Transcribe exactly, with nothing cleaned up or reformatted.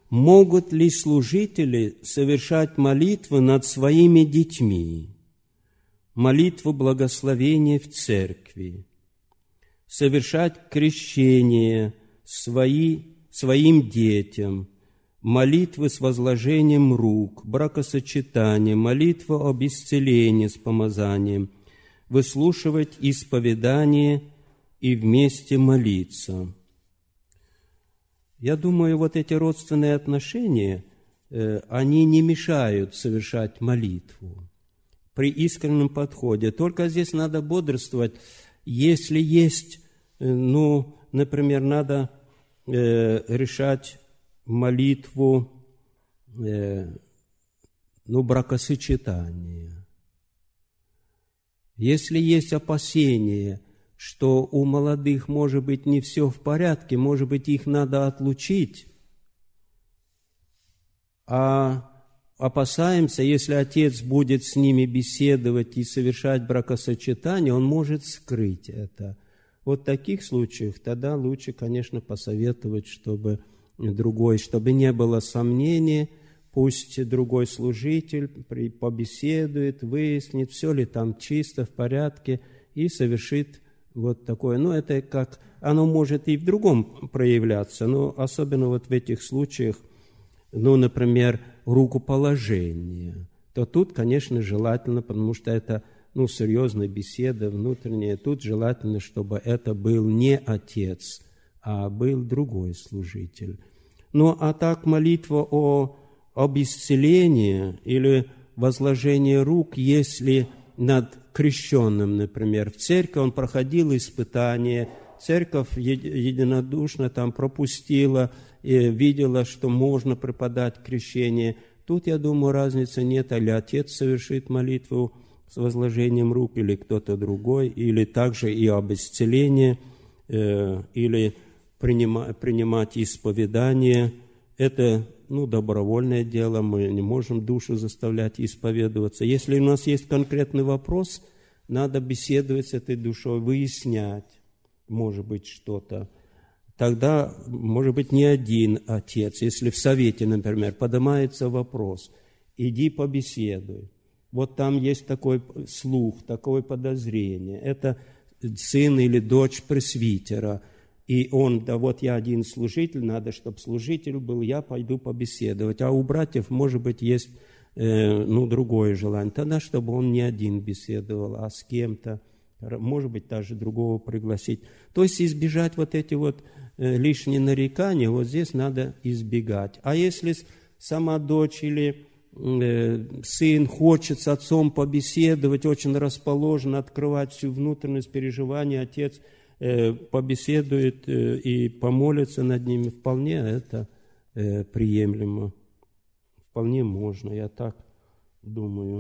могут ли служители совершать молитвы над своими детьми, молитву благословения в церкви, совершать крещение свои, своим детям, молитвы с возложением рук, бракосочетание, молитву об исцелении с помазанием, выслушивать исповедание и вместе молиться. Я думаю, вот эти родственные отношения, э, они не мешают совершать молитву при искреннем подходе. Только здесь надо бодрствовать, если есть, э, ну, например, надо э, решать молитву, э, ну, бракосочетания. Если есть опасения, что у молодых, может быть, не все в порядке, может быть, их надо отлучить, а опасаемся, если отец будет с ними беседовать и совершать бракосочетание, он может скрыть это. Вот в таких случаях тогда лучше, конечно, посоветовать, чтобы другой, чтобы не было сомнений, пусть другой служитель побеседует, выяснит, все ли там чисто, в порядке, и совершит вот такое. Ну, это как, оно может и в другом проявляться, но особенно вот в этих случаях, ну, например, рукоположение, то тут, конечно, желательно, потому что это, ну, серьезная беседа внутренняя, тут желательно, чтобы это был не отец, а был другой служитель. Ну, а так молитва о, об исцелении или возложении рук, если над крещенным, например, в церкви он проходил испытания, церковь единодушно там пропустила и видела, что можно преподать крещение. Тут, я думаю, разницы нет, или отец совершит молитву с возложением рук, или кто-то другой, или также и об исцелении, э, или принимать, принимать исповедание. Это, ну, добровольное дело, мы не можем душу заставлять исповедоваться. Если у нас есть конкретный вопрос, надо беседовать с этой душой, выяснять, может быть, что-то. Тогда, может быть, не один отец, если в совете, например, поднимается вопрос, иди побеседуй. Вот там есть такой слух, такое подозрение. Это сын или дочь пресвитера. И он, да вот я один служитель, надо, чтобы служитель был, я пойду побеседовать. А у братьев, может быть, есть э, ну, другое желание. Тогда, чтобы он не один беседовал, а с кем-то, может быть, даже другого пригласить. То есть избежать вот эти вот э, лишние нарекания, вот здесь надо избегать. А если сама дочь или э, сын хочет с отцом побеседовать, очень расположен, открывать всю внутренность переживания, отец побеседует и помолится над ними, вполне это приемлемо, вполне можно, я так думаю.